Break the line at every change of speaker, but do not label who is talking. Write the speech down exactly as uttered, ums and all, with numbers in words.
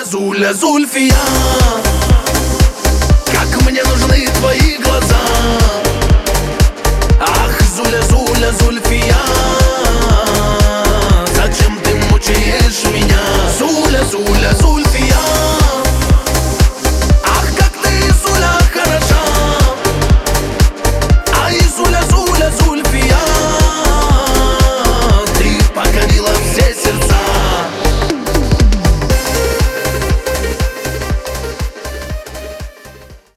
Зуля, Зуля, Зульфия, как мне нужны твои глаза. Ах, Зуля, Зуля, Зульфия,